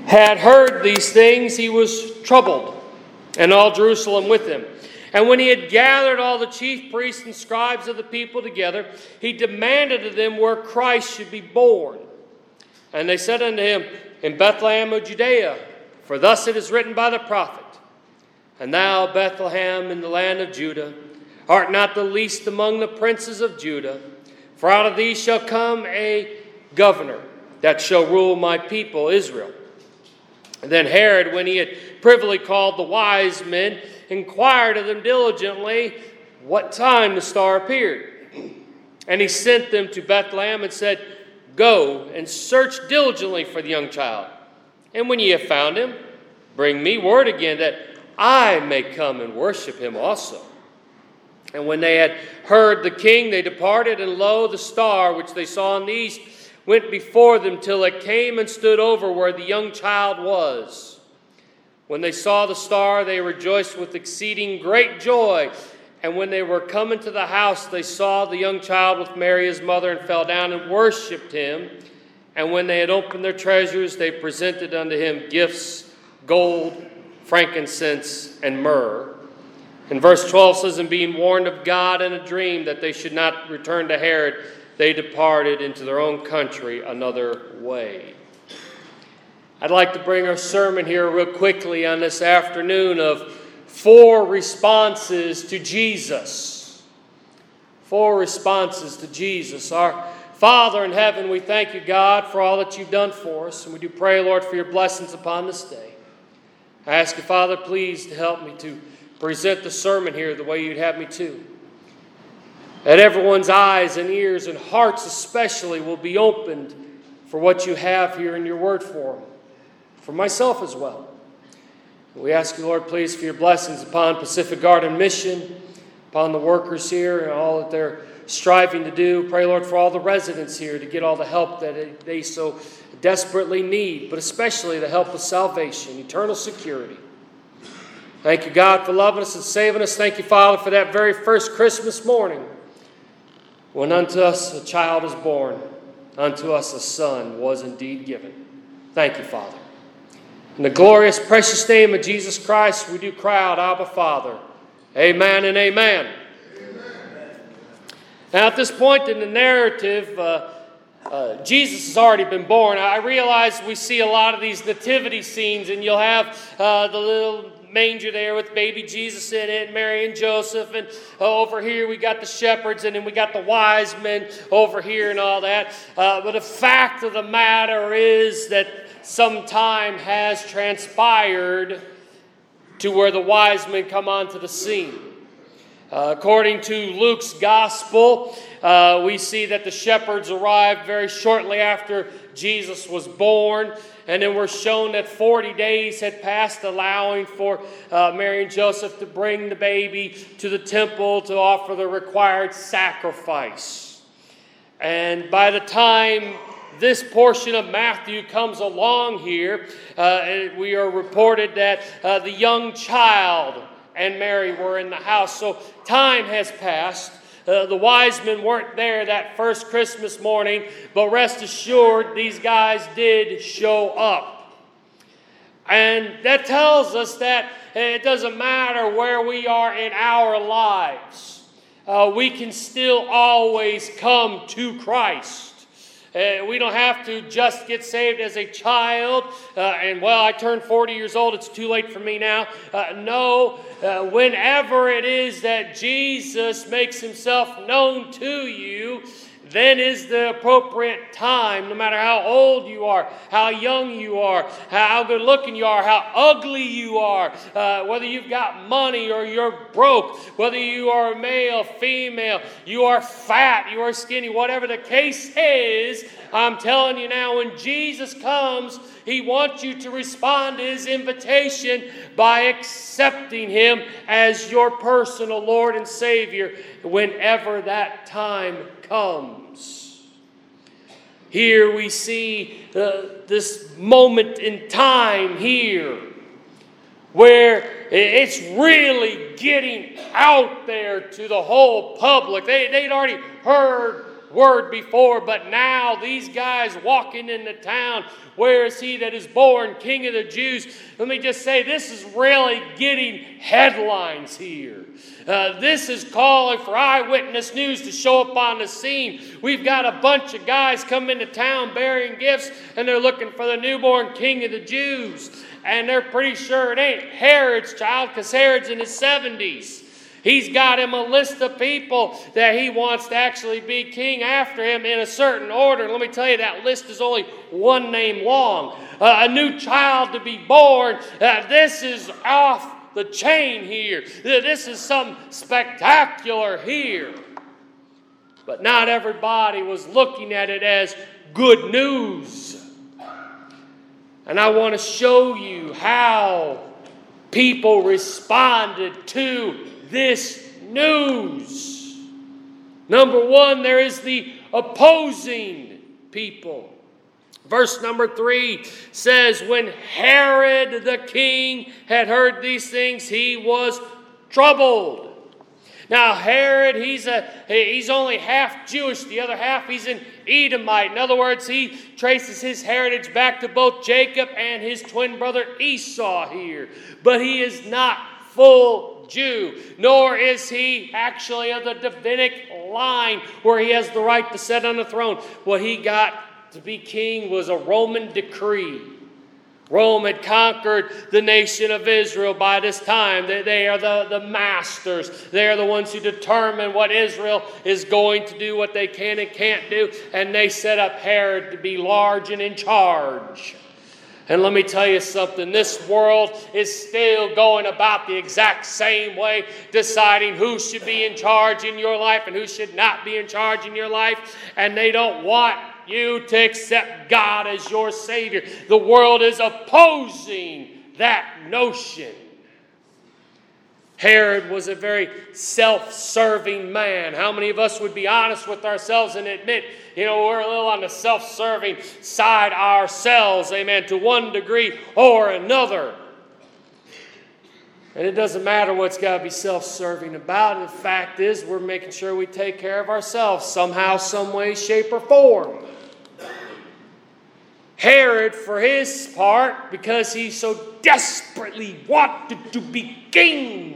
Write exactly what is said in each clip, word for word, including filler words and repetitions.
had heard these things, he was troubled, and all Jerusalem with him. And when he had gathered all the chief priests and scribes of the people together, he demanded of them where Christ should be born. And they said unto him, In Bethlehem of Judea, for thus it is written by the prophet, And thou, Bethlehem, in the land of Judah, art not the least among the princes of Judah, for out of thee shall come a governor that shall rule my people Israel. And then Herod, when he had privily called the wise men, inquired of them diligently what time the star appeared. And he sent them to Bethlehem and said, Go and search diligently for the young child. And when ye have found him, bring me word again that I may come and worship him also. And when they had heard the king, they departed, and lo, the star which they saw in the east went before them till it came and stood over where the young child was. When they saw the star, they rejoiced with exceeding great joy. And when they were come into the house, they saw the young child with Mary his mother, and fell down and worshipped him. And when they had opened their treasures, they presented unto him gifts, gold, frankincense, and myrrh. And verse twelve says, And being warned of God in a dream that they should not return to Herod, they departed into their own country another way. I'd like to bring our sermon here real quickly on this afternoon of four responses to Jesus. Four responses to Jesus. Our Father in heaven, we thank you, God, for all that you've done for us. And we do pray, Lord, for your blessings upon this day. I ask you, Father, please to help me to present the sermon here the way you'd have me to. That everyone's eyes and ears and hearts especially will be opened for what you have here in your word for them. For myself as well. We ask you, Lord, please, for your blessings upon Pacific Garden Mission, upon the workers here and all that they're striving to do. Pray, Lord, for all the residents here to get all the help that they so desperately need, but especially the help of salvation, eternal security. Thank you, God, for loving us and saving us. Thank you, Father, for that very first Christmas morning when unto us a child is born, unto us a son was indeed given. Thank you, Father. In the glorious, precious name of Jesus Christ, we do cry out, Abba, Father. Amen and amen. Amen. Now, at this point in the narrative, uh, uh, Jesus has already been born. I realize we see a lot of these nativity scenes, and you'll have uh, the little manger there with baby Jesus in it, Mary and Joseph, and uh, over here we got the shepherds, and then we got the wise men over here and all that. Uh, but the fact of the matter is that some time has transpired to where the wise men come onto the scene. Uh, according to Luke's gospel, uh, we see that the shepherds arrived very shortly after Jesus was born. And then we're shown that forty days had passed, allowing for uh, Mary and Joseph to bring the baby to the temple to offer the required sacrifice. And by the time this portion of Matthew comes along here, uh, we are reported that uh, the young child and Mary were in the house. So time has passed. Uh, the wise men weren't there that first Christmas morning, but rest assured, these guys did show up. And that tells us that it doesn't matter where we are in our lives. Uh, we can still always come to Christ. Uh, we don't have to just get saved as a child uh, and, well, I turned forty years old, it's too late for me now. Uh, no, uh, whenever it is that Jesus makes himself known to you, then is the appropriate time, no matter how old you are, how young you are, how good looking you are, how ugly you are, uh, whether you've got money or you're broke, whether you are male, female, you are fat, you are skinny, whatever the case is, I'm telling you now, when Jesus comes, he wants you to respond to his invitation by accepting him as your personal Lord and Savior whenever that time comes. Here we see uh, this moment in time here where it's really getting out there to the whole public. They, they'd already heard word before, but now these guys walking into town, where is he that is born King of the Jews? Let me just say, this is really getting headlines here. Uh, this is calling for eyewitness news to show up on the scene. We've got a bunch of guys coming into town bearing gifts, and they're looking for the newborn King of the Jews. And they're pretty sure it ain't Herod's child, because Herod's in his seventies. He's got him a list of people that he wants to actually be king after him in a certain order. Let me tell you, that list is only one name long. Uh, a new child to be born. Uh, this is off the chain here. This is something spectacular here. But not everybody was looking at it as good news. And I want to show you how people responded to this news. Number one, there is the opposing people. Verse number three says, when Herod the king had heard these things, he was troubled. Now Herod, he's a he's only half Jewish. The other half, he's an Edomite. In other words, he traces his heritage back to both Jacob and his twin brother Esau here. But he is not full Jew, nor is he actually of the Davidic line where he has the right to sit on the throne. What he got to be king was a Roman decree. Rome had conquered the nation of Israel by this time. They, they are the, the masters. They are the ones who determine what Israel is going to do, what they can and can't do. And they set up Herod to be large and in charge. And let me tell you something, this world is still going about the exact same way, deciding who should be in charge in your life and who should not be in charge in your life. And they don't want you to accept God as your Savior. The world is opposing that notion. Herod was a very self-serving man. How many of us would be honest with ourselves and admit, you know, we're a little on the self-serving side ourselves, amen, to one degree or another. And it doesn't matter what's got to be self-serving about it. The fact is, we're making sure we take care of ourselves somehow, some way, shape, or form. Herod, for his part, because he so desperately wanted to be king,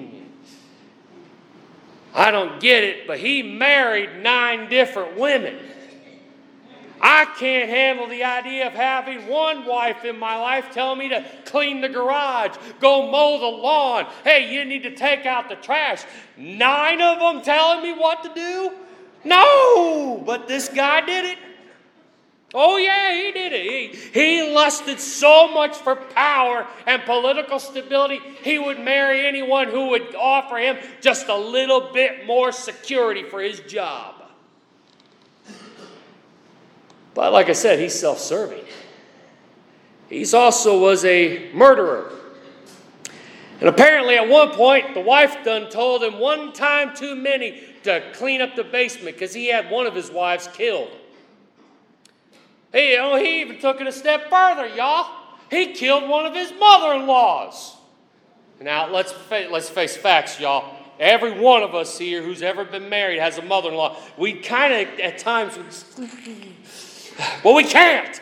I don't get it, but he married nine different women. I can't handle the idea of having one wife in my life telling me to clean the garage, go mow the lawn. Hey, you need to take out the trash. Nine of them telling me what to do? No, but this guy did it. Oh yeah, he did it. He, he lusted so much for power and political stability, he would marry anyone who would offer him just a little bit more security for his job. But like I said, he's self-serving. He also was a murderer. And apparently at one point, the wife done told him one time too many to clean up the basement because he had one of his wives killed. Hey, you know, he even took it a step further, y'all. He killed one of his mother-in-laws. Now, let's, fa- let's face facts, y'all. Every one of us here who's ever been married has a mother-in-law. We kind of, at times, well, we can't.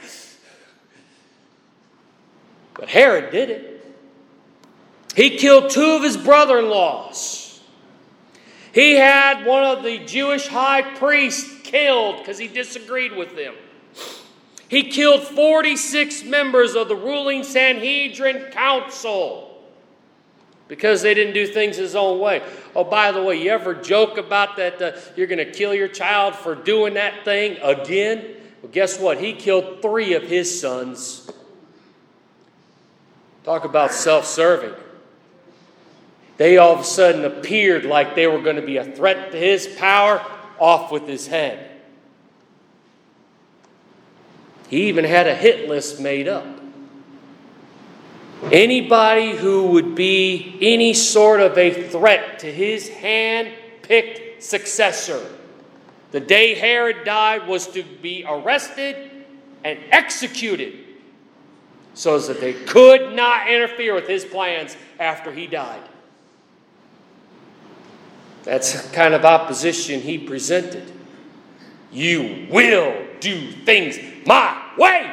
But Herod did it. He killed two of his brother-in-laws. He had one of the Jewish high priests killed because he disagreed with them. He killed forty-six members of the ruling Sanhedrin Council because they didn't do things his own way. Oh, by the way, you ever joke about that uh, you're going to kill your child for doing that thing again? Well, guess what? He killed three of his sons. Talk about self-serving. They all of a sudden appeared like they were going to be a threat to his power. Off with his head. He even had a hit list made up. Anybody who would be any sort of a threat to his hand-picked successor, the day Herod died, was to be arrested and executed so that they could not interfere with his plans after he died. That's the kind of opposition he presented. You will do things my way,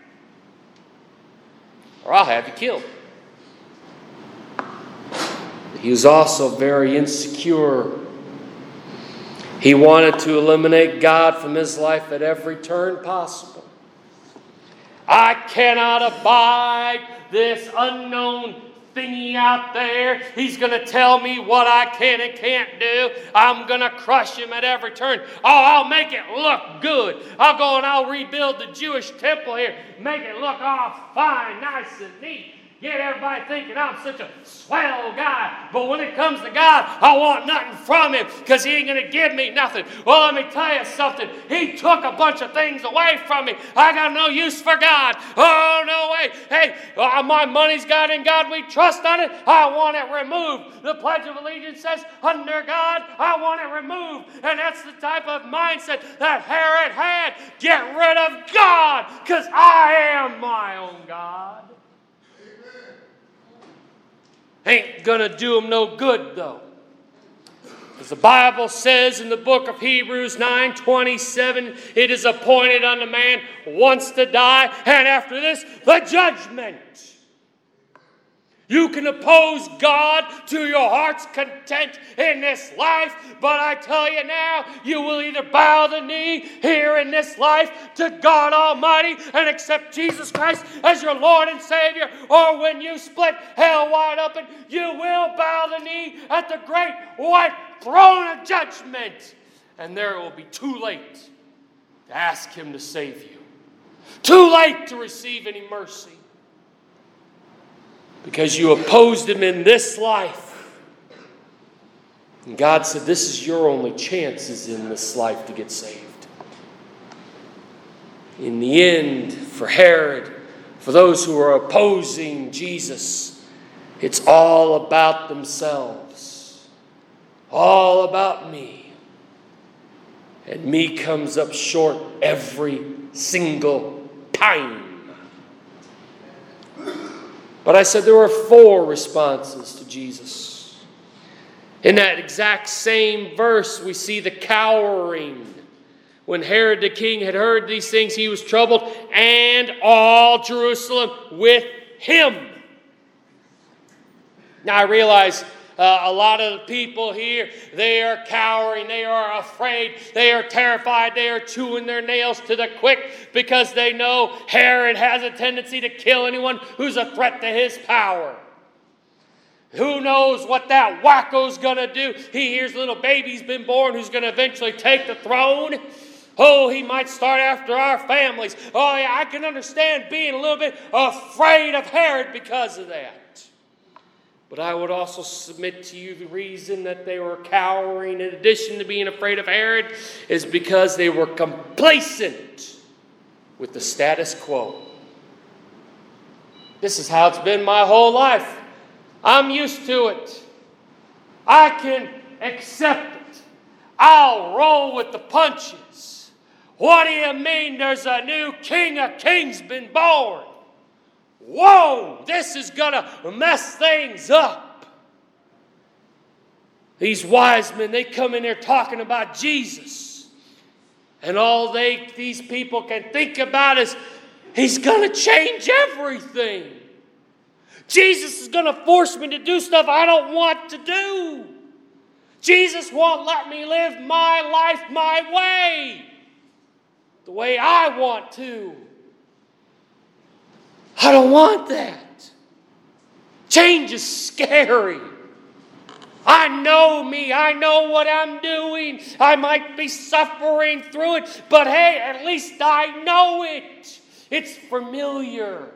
or I'll have you killed. He was also very insecure. He wanted to eliminate God from his life at every turn possible. I cannot abide this unknown thingy out there. He's going to tell me what I can and can't do. I'm going to crush him at every turn. Oh, I'll make it look good. I'll go and I'll rebuild the Jewish temple here. Make it look all fine, nice and neat. Get everybody thinking I'm such a swell guy. But when it comes to God, I want nothing from him because he ain't going to give me nothing. Well, let me tell you something. He took a bunch of things away from me. I got no use for God. Oh, no way. Hey, uh, my money's God, in God we trust on it. I want it removed. The Pledge of Allegiance says, under God, I want it removed. And that's the type of mindset that Herod had. Get rid of God because I am my own God. Ain't gonna do him no good, though. As the Bible says in the book of Hebrews nine twenty-seven, it is appointed unto man once to die, and after this, the judgment. You can oppose God to your heart's content in this life, but I tell you now, you will either bow the knee here in this life to God Almighty and accept Jesus Christ as your Lord and Savior, or when you split hell wide open, you will bow the knee at the great white throne of judgment. And there it will be too late to ask Him to save you. Too late to receive any mercy. Because you opposed Him in this life. And God said, this is your only chances in this life to get saved. In the end, for Herod, for those who are opposing Jesus, it's all about themselves. All about me. And me comes up short every single time. But I said there were four responses to Jesus. In that exact same verse, we see the cowering. When Herod the king had heard these things, he was troubled, and all Jerusalem with him. Now I realize uh, a lot of the people here, they are cowering, they are afraid, they are terrified, they are chewing their nails to the quick because they know Herod has a tendency to kill anyone who's a threat to his power. Who knows what that wacko's going to do? He hears a little baby's been born who's going to eventually take the throne. Oh, he might start after our families. Oh, yeah, I can understand being a little bit afraid of Herod because of that. But I would also submit to you the reason that they were cowering, in addition to being afraid of Herod, is because they were complacent with the status quo. This is how it's been my whole life. I'm used to it. I can accept it. I'll roll with the punches. What do you mean there's a new king of kings been born? Whoa, this is going to mess things up. These wise men, they come in there talking about Jesus. And all they these people can think about is, He's going to change everything. Jesus is going to force me to do stuff I don't want to do. Jesus won't let me live my life my way, the way I want to. I don't want that. Change is scary. I know me. I know what I'm doing. I might be suffering through it, but hey, at least I know it. It's familiar.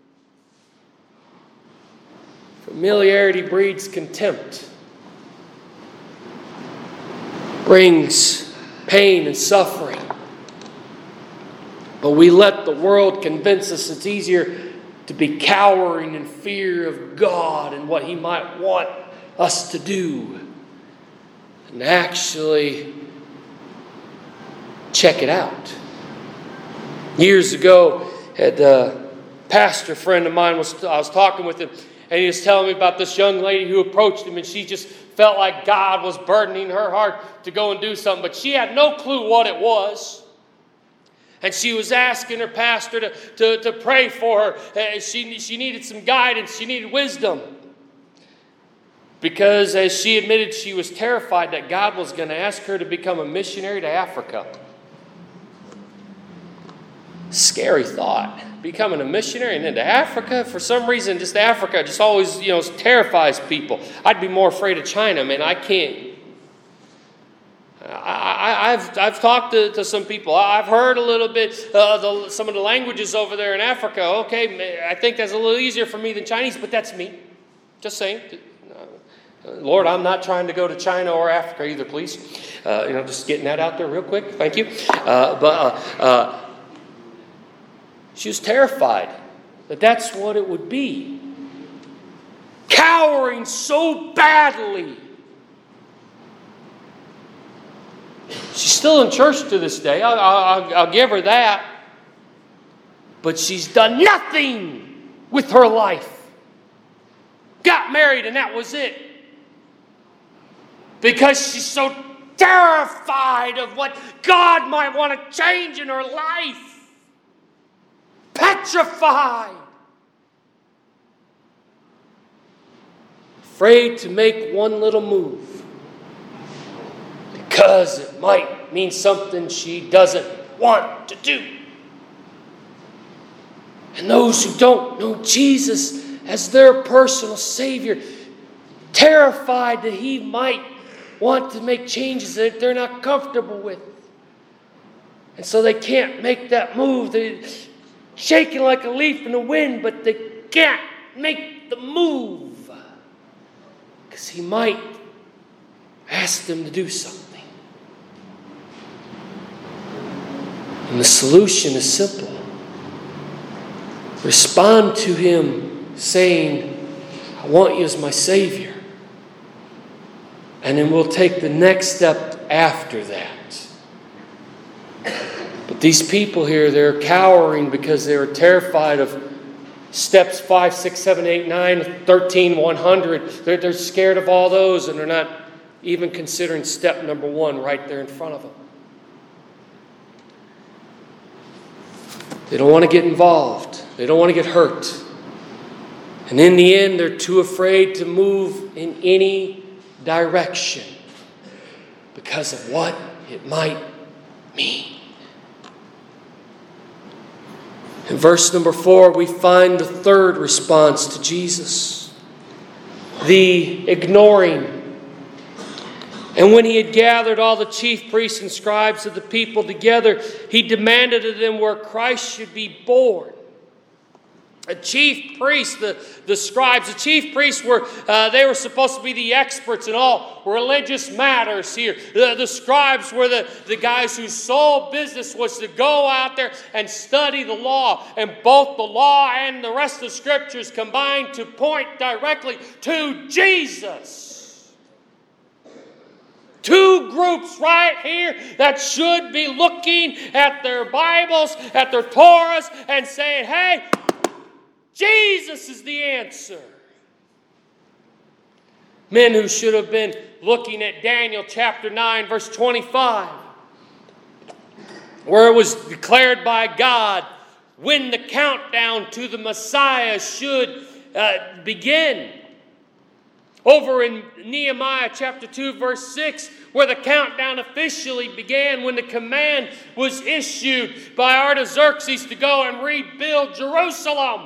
Familiarity breeds contempt. Brings pain and suffering. But we let the world convince us it's easier to be cowering in fear of God and what He might want us to do. And actually check it out. Years ago, had a pastor friend of mine, was I was talking with him, and he was telling me about this young lady who approached him, and she just felt like God was burdening her heart to go and do something, but she had no clue what it was. And she was asking her pastor to, to, to pray for her. Uh, she, she needed some guidance. She needed wisdom. Because as she admitted, she was terrified that God was going to ask her to become a missionary to Africa. Scary thought. Becoming a missionary and then to Africa. For some reason, just Africa just always, you know, terrifies people. I'd be more afraid of China, man. I can't. I, I, I've I've talked to, to some people. I've heard a little bit uh, the, some of the languages over there in Africa. Okay, I think that's a little easier for me than Chinese, but that's me. Just saying. Lord, I'm not trying to go to China or Africa either, please. Uh, you know, just getting that out there real quick. Thank you. Uh, but uh, uh, she was terrified that that's what it would be. Cowering so badly. She's still in church to this day. I'll, I'll, I'll give her that. But she's done nothing with her life. Got married and that was it. Because she's so terrified of what God might want to change in her life. Petrified. Afraid to make one little move. Because it might mean something she doesn't want to do. And those who don't know Jesus as their personal Savior, terrified that He might want to make changes that they're not comfortable with. And so they can't make that move. They're shaking like a leaf in the wind, but they can't make the move. Because He might ask them to do something. And the solution is simple. Respond to Him saying, I want you as my Savior. And then we'll take the next step after that. But these people here, they're cowering because they were terrified of steps five, six, seven, eight, nine, thirteen, one hundred. They're, they're scared of all those, and they're not even considering step number one right there in front of them. They don't want to get involved. They don't want to get hurt. And in the end, they're too afraid to move in any direction because of what it might mean. In verse number four, we find the third response to Jesus. The ignoring. And when He had gathered all the chief priests and scribes of the people together, He demanded of them where Christ should be born. The chief priests, the, the scribes, the chief priests were, uh, they were supposed to be the experts in all religious matters here. The, the scribes were the, the guys whose sole business was to go out there and study the law. And both the law and the rest of the scriptures combined to point directly to Jesus. Two groups right here that should be looking at their Bibles, at their Torahs, and saying, hey, Jesus is the answer. Men who should have been looking at Daniel chapter nine, verse twenty-five, where it was declared by God when the countdown to the Messiah should uh, begin. Over in Nehemiah chapter two, verse six, where the countdown officially began when the command was issued by Artaxerxes to go and rebuild Jerusalem.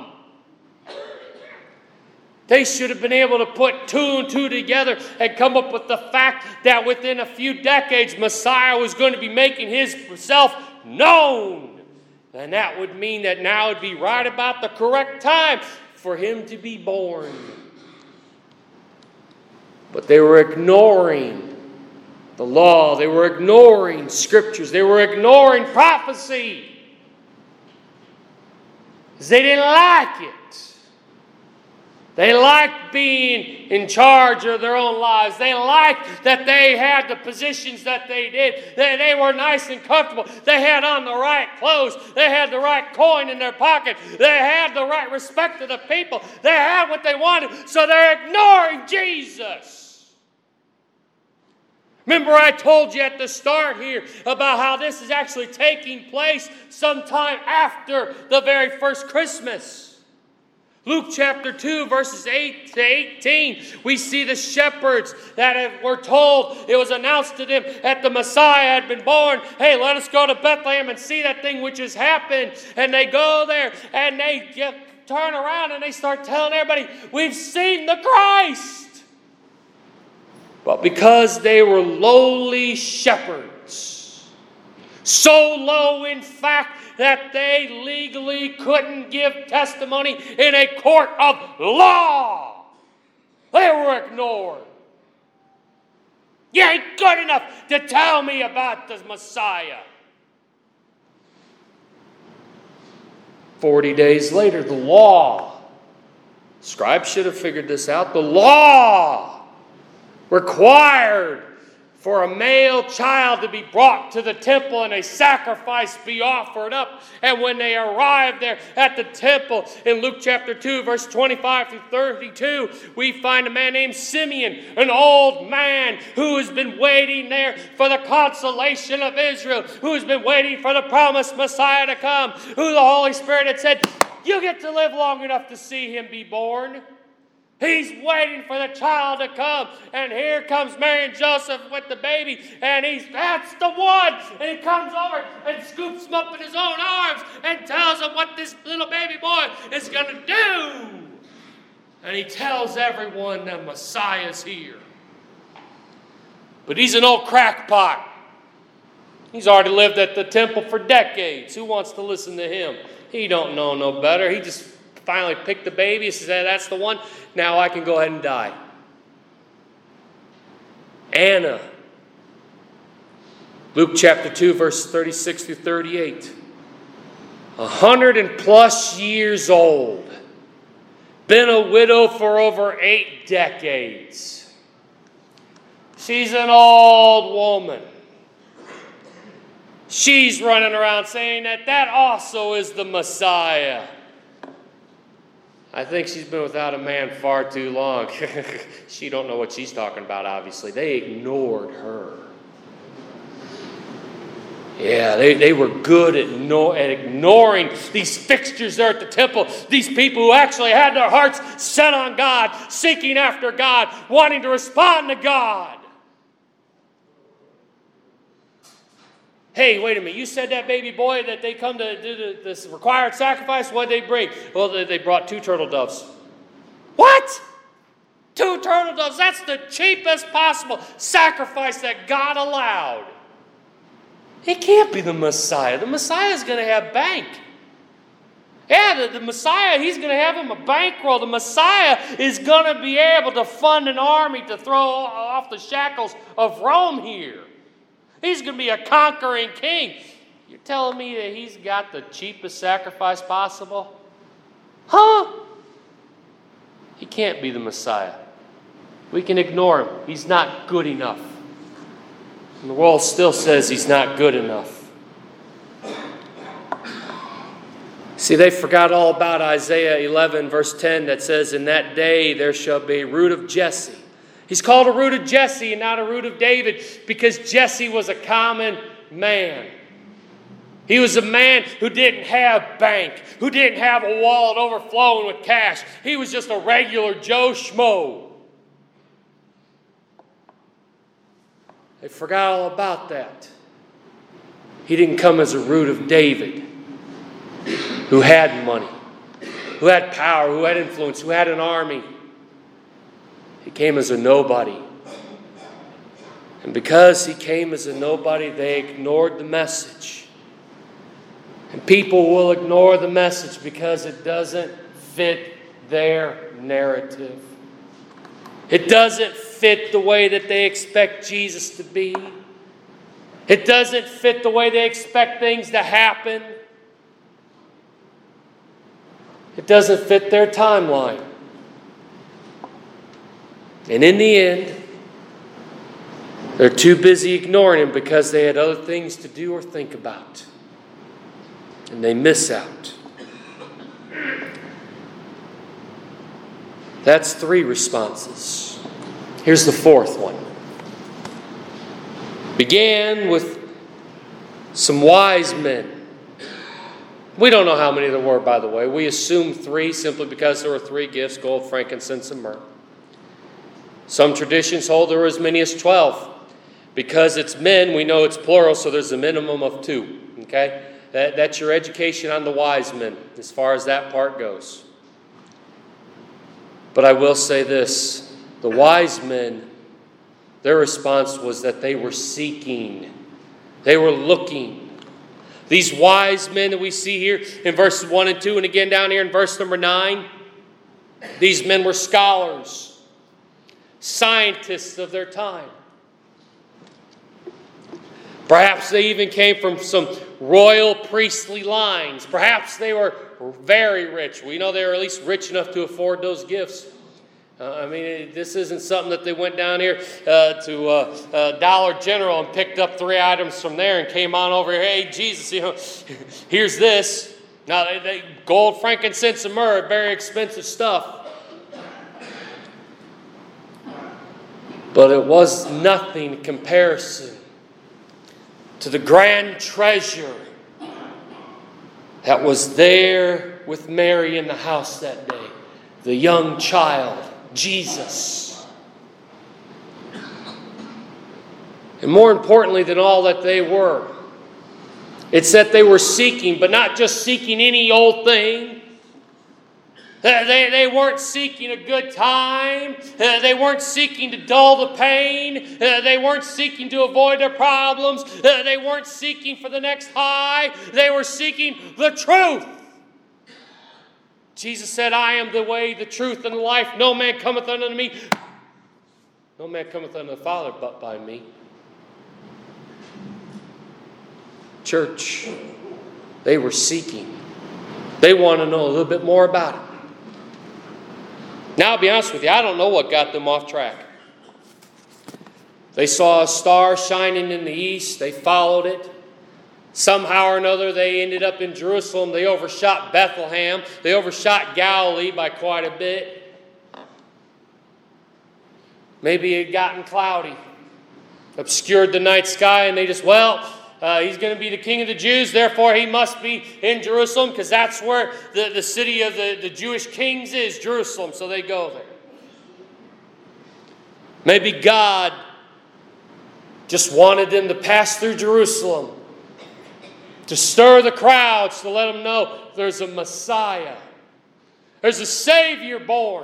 They should have been able to put two and two together and come up with the fact that within a few decades, Messiah was going to be making himself known. And that would mean that now would be right about the correct time for Him to be born. But they were ignoring the law. They were ignoring scriptures. They were ignoring prophecy. Because they didn't like it. They liked being in charge of their own lives. They liked that they had the positions that they did. They, they were nice and comfortable. They had on the right clothes. They had the right coin in their pocket. They had the right respect of the people. They had what they wanted. So they're ignoring Jesus. Remember, I told you at the start here about how this is actually taking place sometime after the very first Christmas. Luke chapter two, verses eight to eighteen, we see the shepherds that were told, it was announced to them that the Messiah had been born. Hey, let us go to Bethlehem and see that thing which has happened. And they go there and they get, turn around and they start telling everybody, we've seen the Christ. But because they were lowly shepherds, so low in fact that they legally couldn't give testimony in a court of law, they were ignored. You ain't good enough to tell me about the Messiah. Forty days later, the law, scribes should have figured this out, the law required for a male child to be brought to the temple and a sacrifice be offered up. And when they arrived there at the temple, in Luke chapter two, verse twenty-five through thirty-two, we find a man named Simeon, an old man who has been waiting there for the consolation of Israel, who has been waiting for the promised Messiah to come, who the Holy Spirit had said, you get to live long enough to see him be born. He's waiting for the child to come. And here comes Mary and Joseph with the baby. And he's, that's the one. And he comes over and scoops him up in his own arms and tells him what this little baby boy is going to do. And he tells everyone that Messiah's here. But he's an old crackpot. He's already lived at the temple for decades. Who wants to listen to him? He don't know no better. He just finally picked the baby. He says, that's the one. Now I can go ahead and die. Anna. Luke chapter two, verse thirty-six through thirty-eight. A hundred and plus years old. Been a widow for over eight decades. She's an old woman. She's running around saying that that also is the Messiah. I think she's been without a man far too long. She don't know what she's talking about, obviously. They ignored her. Yeah, they, they were good at, no, at ignoring these fixtures there at the temple. These people who actually had their hearts set on God, seeking after God, wanting to respond to God. Hey, wait a minute. You said that baby boy that they come to do this required sacrifice? What did they bring? Well, they brought two turtle doves. What? Two turtle doves? That's the cheapest possible sacrifice that God allowed. It can't be the Messiah. The Messiah is going to have bank. Yeah, the, the Messiah, he's going to have him a bankroll. The Messiah is going to be able to fund an army to throw off the shackles of Rome here. He's going to be a conquering king. You're telling me that he's got the cheapest sacrifice possible? Huh? He can't be the Messiah. We can ignore him. He's not good enough. And the world still says he's not good enough. See, they forgot all about Isaiah eleven, verse ten, that says, in that day there shall be a root of Jesse. He's called a root of Jesse and not a root of David because Jesse was a common man. He was a man who didn't have bank, who didn't have a wallet overflowing with cash. He was just a regular Joe Schmo. They forgot all about that. He didn't come as a root of David, who had money, who had power, who had influence, who had an army. He came as a nobody. And because he came as a nobody, they ignored the message. And people will ignore the message because it doesn't fit their narrative. It doesn't fit the way that they expect Jesus to be. It doesn't fit the way they expect things to happen. It doesn't fit their timeline. And in the end, they're too busy ignoring him because they had other things to do or think about. And they miss out. That's three responses. Here's the fourth one. began with some wise men. We don't know how many there were, by the way. We assume three simply because there were three gifts: gold, frankincense, and myrrh. Some traditions hold there were as many as twelve. Because it's men, we know it's plural, so there's a minimum of two. Okay? That, that's your education on the wise men, as far as that part goes. But I will say this. The wise men, their response was that they were seeking. They were looking. These wise men that we see here in verses one and two, and again down here in verse number nine, these men were scholars, scientists of their time. Perhaps they even came from some royal priestly lines. Perhaps they were very rich. We know they were at least rich enough to afford those gifts. Uh, I mean, this isn't something that they went down here uh, to uh, uh, Dollar General and picked up three items from there and came on over here. Hey, Jesus, you know, here's this. Now, they, they, gold, frankincense, and myrrh, very expensive stuff. But it was nothing in comparison to the grand treasure that was there with Mary in the house that day. The young child, Jesus. And more importantly than all that they were, it's that they were seeking, but not just seeking any old thing. They, they weren't seeking a good time. Uh, they weren't seeking to dull the pain. Uh, they weren't seeking to avoid their problems. Uh, they weren't seeking for the next high. They were seeking the truth. Jesus said, I am the way, the truth, and the life. No man cometh unto me. No man cometh unto the Father but by me. Church, they were seeking. They want to know a little bit more about it. Now, I'll be honest with you, I don't know what got them off track. They saw a star shining in the east. They followed it. Somehow or another, they ended up in Jerusalem. They overshot Bethlehem. They overshot Galilee by quite a bit. Maybe it had gotten cloudy, obscured the night sky, and they just, well, Uh, he's going to be the king of the Jews, therefore he must be in Jerusalem, because that's where the, the city of the, the Jewish kings is, Jerusalem, so they go there. Maybe God just wanted them to pass through Jerusalem, to stir the crowds, to let them know there's a Messiah. There's a Savior born.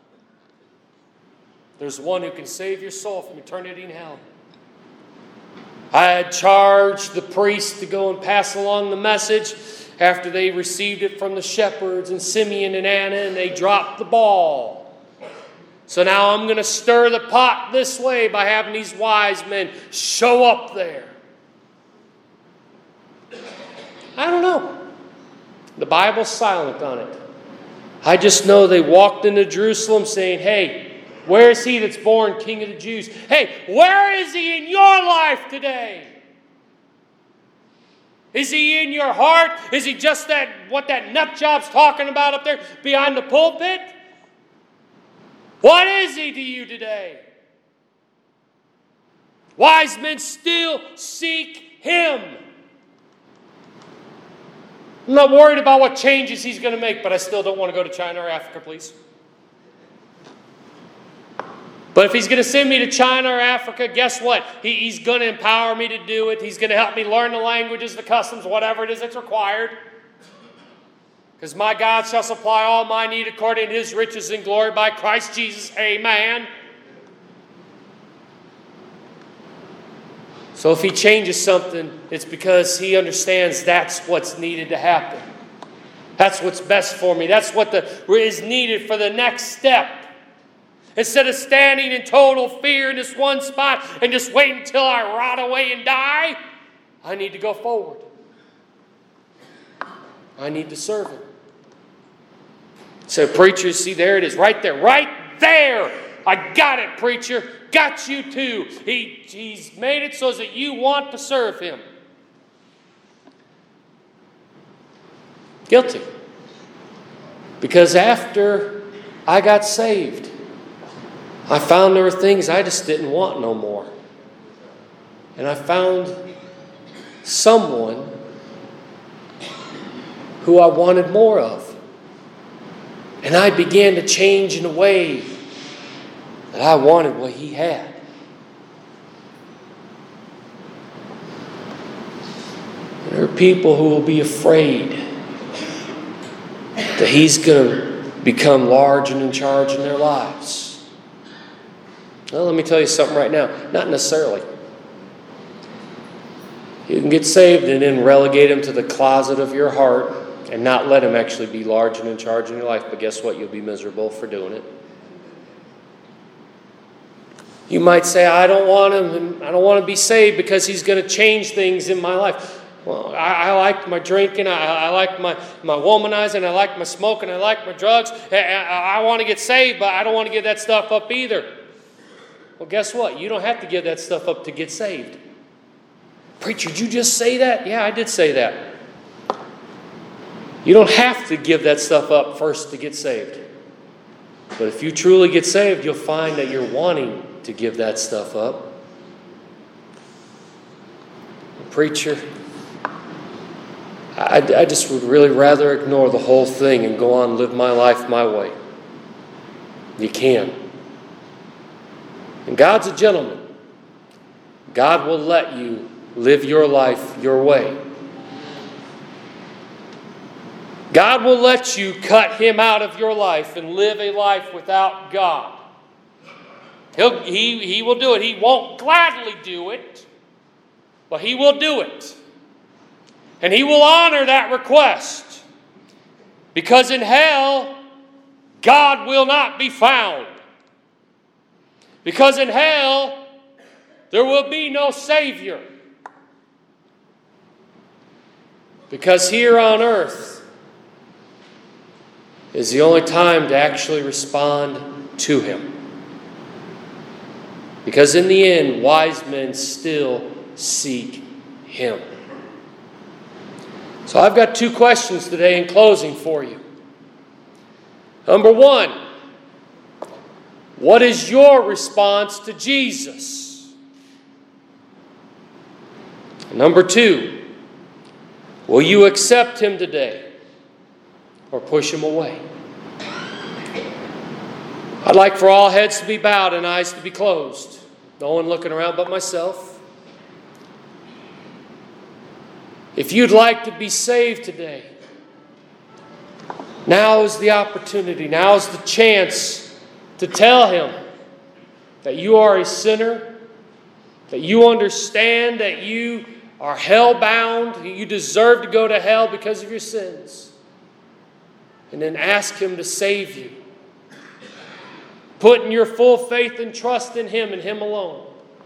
There's one who can save your soul from eternity in hell. I had charged the priest to go and pass along the message after they received it from the shepherds and Simeon and Anna, and they dropped the ball. So now I'm going to stir the pot this way by having these wise men show up there. I don't know. The Bible's silent on it. I just know they walked into Jerusalem saying, hey, where is he that's born King of the Jews? Hey, where is he in your life today? Is he in your heart? Is he just that what that nut job's talking about up there behind the pulpit? What is he to you today? Wise men still seek him. I'm not worried about what changes he's going to make, but I still don't want to go to China or Africa, please. But if he's going to send me to China or Africa, guess what? He, he's going to empower me to do it. He's going to help me learn the languages, the customs, whatever it is that's required. Because my God shall supply all my need according to his riches and glory by Christ Jesus. Amen. So if he changes something, it's because he understands that's what's needed to happen. That's what's best for me. That's what the, is needed for the next step. Instead of standing in total fear in this one spot and just wait until I rot away and die, I need to go forward. I need to serve him. So preachers, see, there it is, right there, right there. I got it, preacher. Got you too. He, he's made it so that you want to serve him. Guilty. Because after I got saved, I found there were things I just didn't want no more. and I found someone who I wanted more of. And I began to change in a way that I wanted what he had. And there are people who will be afraid that he's going to become large and in charge in their lives. Well, let me tell you something right now. Not necessarily. You can get saved and then relegate him to the closet of your heart and not let him actually be large and in charge in your life. But guess what? You'll be miserable for doing it. You might say, I don't want him, I don't want to be saved because he's going to change things in my life. Well, I, I like my drinking, I, I like my, my womanizing, I like my smoking, I like my drugs. I, I, I want to get saved, but I don't want to give that stuff up either. Well, guess what? You don't have to give that stuff up to get saved. Preacher, did you just say that? Yeah, I did say that. You don't have to give that stuff up first to get saved. But if you truly get saved, you'll find that you're wanting to give that stuff up. Preacher, I, I just would really rather ignore the whole thing and go on and live my life my way. You can. And God's a gentleman. God will let you live your life your way. God will let you cut him out of your life and live a life without God. He'll, he, he will do it. He won't gladly do it, but he will do it. And he will honor that request. Because in hell, God will not be found. Because in hell, there will be no Savior. Because here on earth is the only time to actually respond to him. Because in the end, wise men still seek him. So I've got two questions today in closing for you. Number one, what is your response to Jesus? Number two, will you accept him today or push him away? I'd like for all heads to be bowed and eyes to be closed. No one looking around but myself. If you'd like to be saved today, now is the opportunity, now is the chance to tell him that you are a sinner, that you understand that you are hell-bound, that you deserve to go to hell because of your sins. And then ask him to save you. Putting your full faith and trust in him and him alone.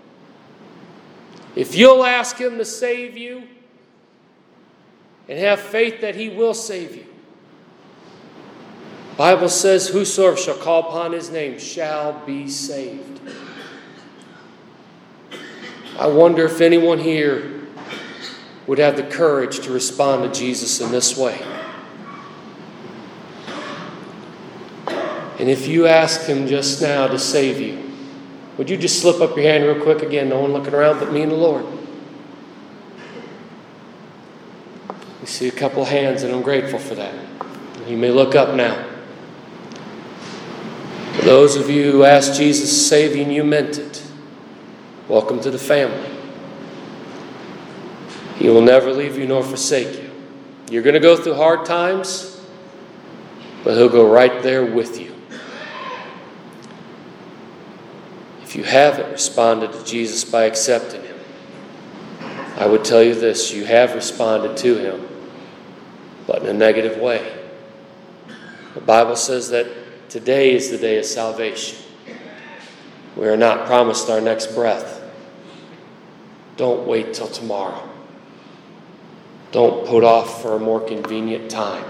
If you'll ask him to save you and have faith that he will save you. The Bible says, whosoever shall call upon his name shall be saved. I wonder if anyone here would have the courage to respond to Jesus in this way. And if you asked him just now to save you, would you just slip up your hand real quick again? No one looking around but me and the Lord. We see a couple of hands, and I'm grateful for that. You may look up now. For those of you who asked Jesus to save you and you meant it, welcome to the family. He will never leave you nor forsake you. You're going to go through hard times, but he'll go right there with you. If you haven't responded to Jesus by accepting him, I would tell you this, you have responded to him, but in a negative way. The Bible says that today is the day of salvation. We are not promised our next breath. Don't wait till tomorrow. Don't put off for a more convenient time,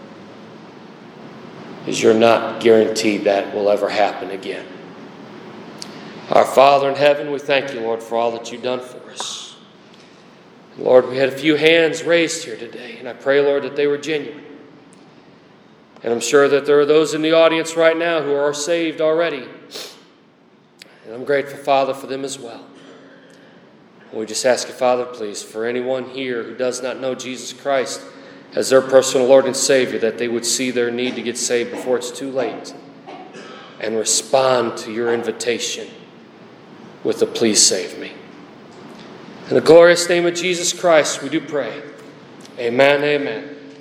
because you're not guaranteed that will ever happen again. Our Father in heaven, we thank you, Lord, for all that you've done for us. Lord, we had a few hands raised here today, and I pray, Lord, that they were genuine. And I'm sure that there are those in the audience right now who are saved already. And I'm grateful, Father, for them as well. We just ask you, Father, please, for anyone here who does not know Jesus Christ as their personal Lord and Savior, that they would see their need to get saved before it's too late and respond to your invitation with a please save me. In the glorious name of Jesus Christ, we do pray. Amen, amen.